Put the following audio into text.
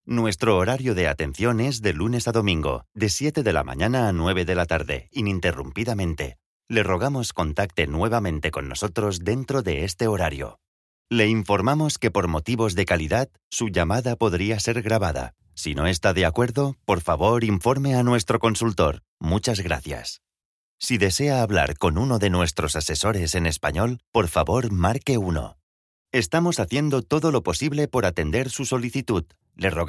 Nuestro horario de atención es de lunes a domingo, de 7 de la mañana a 9 de la tarde, ininterrumpidamente. Le rogamos contacte nuevamente con nosotros dentro de este horario. Le informamos que por motivos de calidad, su llamada podría ser grabada. Si no está de acuerdo, por favor informe a nuestro consultor. Muchas gracias. Si desea hablar con uno de nuestros asesores en español, por favor marque 1. Estamos haciendo todo lo posible por atender su solicitud. Le rogamos